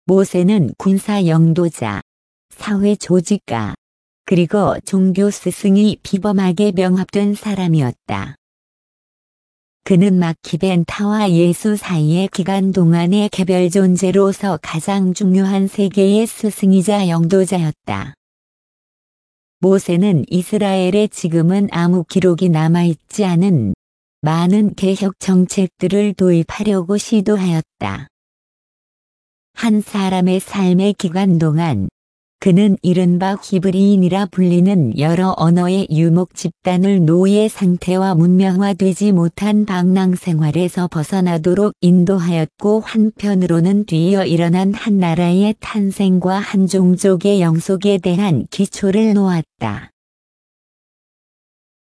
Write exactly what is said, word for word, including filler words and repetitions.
모세는 군사 영도자, 사회 조직가, 그리고 종교 스승이 비범하게 병합된 사람이었다. 그는 마키벤타와 예수 사이의 기간 동안의 개별 존재로서 가장 중요한 세계의 스승이자 영도자였다. 모세는 이스라엘에 지금은 아무 기록이 남아있지 않은 많은 개혁 정책들을 도입하려고 시도하였다. 한 사람의 삶의 기간 동안 그는 이른바 히브리인이라 불리는 여러 언어의 유목 집단을 노예 상태와 문명화되지 못한 방랑 생활에서 벗어나도록 인도하였고, 한편으로는 뒤이어 일어난 한 나라의 탄생과 한 종족의 영속에 대한 기초를 놓았다.